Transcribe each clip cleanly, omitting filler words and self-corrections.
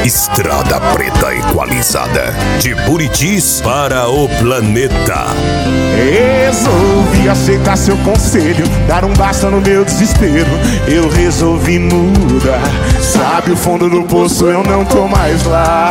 Estrada Preta Equalizada, de Buritis para o planeta. Resolvi aceitar seu conselho, dar um basta no meu desespero. Eu resolvi mudar. Sabe o fundo do poço, eu não tô mais lá.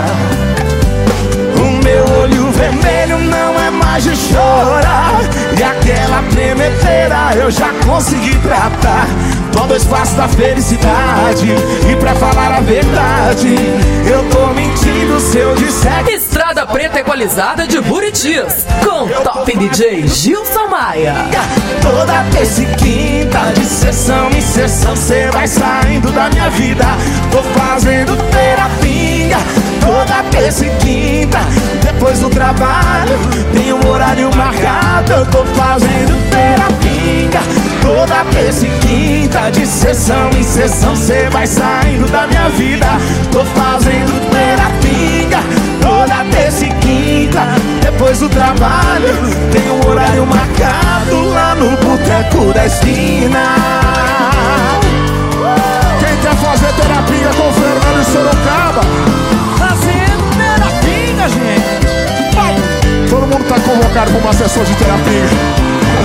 O meu olho vermelho não é mais de chorar, e aquela tremedeira eu já consegui tratar. Tô dois passos da felicidade, e pra falar a verdade, eu tô mentindo se eu disser que... Estrada Preta Equalizada de Buritis, com Top DJ Gilson Maia. Toda terça e quinta, de sessão em sessão, cê vai saindo da minha vida. Tô fazendo terapia. Toda terça e quinta, depois do trabalho, tem um horário marcado. Eu tô fazendo terapia. Toda terça e quinta, de sessão em sessão, cê vai saindo da minha vida. Tô fazendo terapia. Toda terça e quinta, depois do trabalho, tem um horário marcado lá no boteco da esquina. Quem quer fazer terapia com o Fernando e Sorocaba? Fazendo terapia, gente. Vai. Todo mundo tá convocado pra uma sessão de terapia.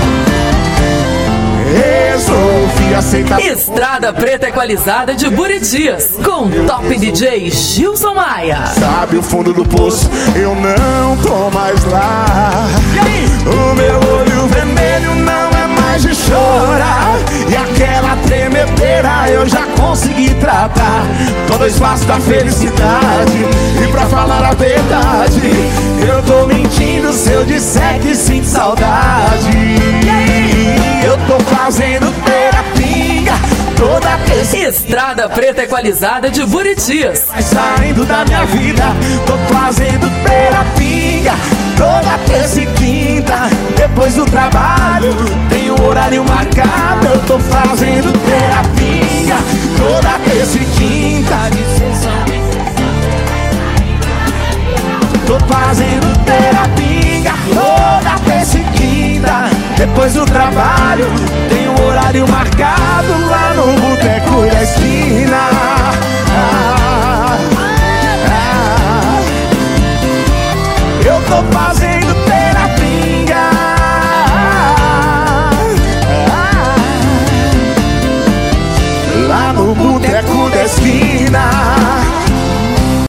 Resolvi aceitar. Estrada Preta Equalizada de Buritis, com Top DJ Gilson Maia. Sabe o fundo do poço, eu não tô mais lá. O meu olho vermelho não é mais de chorar, e aquela tremedeira eu já consegui tratar. Tô dois passos da felicidade, e pra falar a verdade, eu tô mentindo se eu disser que sinto saudade. Eu tô fazendo terapia toda terça. Estrada Preta Equalizada de Buritis, Vai saindo da minha vida. Tô fazendo terapia toda terça e quinta, depois do trabalho, tem um horário marcado. Eu tô fazendo terapia toda terça e quinta, de sessão. Tô fazendo terapia toda terça e quinta, depois do trabalho, tem um horário marcado lá no boteco da esquina. Eu tô fazendo